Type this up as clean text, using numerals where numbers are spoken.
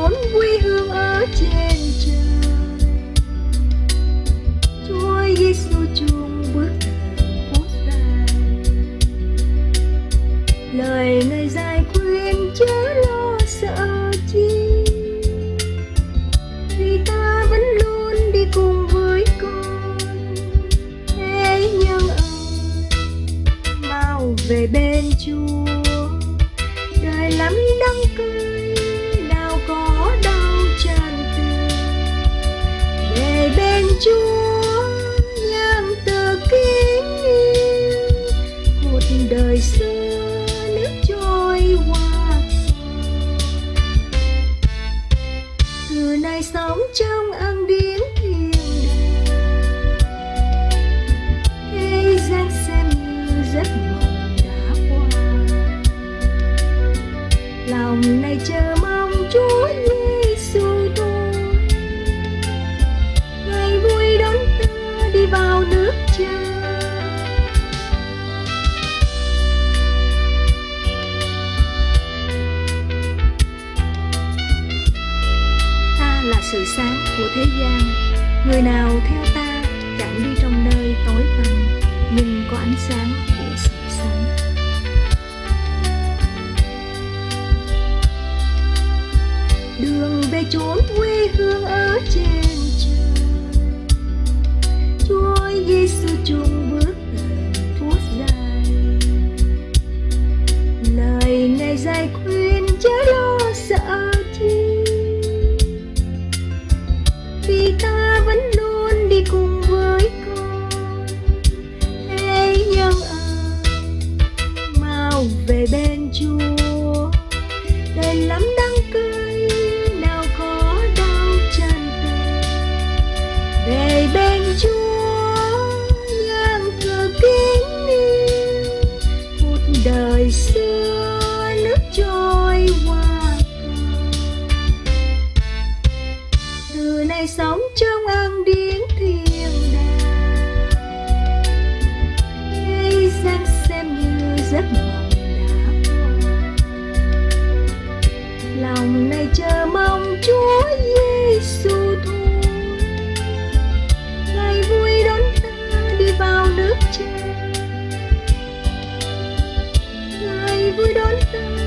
chốn vui hương ở trên trời. Chúa Giêsu chung bước đường phố dài, lời Ngài dạy khuyên chớ lo sợ chi, vì ta vẫn luôn đi cùng với con. Thế nhưng mau về bên Chúa, đời lắm đắng cay, nào có đau tràn từ. Về bên Chúa nhang từ kính yêu, một đời xưa nước trôi qua. Từ nay sống trong ân điển thiên đàng, thế gian xem như giấc mộng đã qua. Lòng này chờ mong Chúa Giêsu thôi, ngày vui đón ta đi vào nước Cha. Ta là sự sáng của thế gian, người nào theo ta chẳng đi trong nơi tối tăm, nhưng có ánh sáng của sự sống. Đường về chốn quê hương ở trên trời, Chúa Giêsu chung bước đường phố dài, lời Ngài dạy khuyên chớ lo sợ chi, vì ta vẫn luôn đi cùng với con. Thế nhưng mau về bên Chúa, đời lắm đắng cay, nào có đau tràn từ. Về bên Chúa nhang thờ kính yêu, một đời xưa nước trôi qua. Từ nay sống trong ân điển thiên đàng, thế gian xem như giấc mộng đã qua. Lòng này chờ mong Chúa Giêsu thôi, ngày vui đón ta đi vào nước Cha. Ngày vui đón ta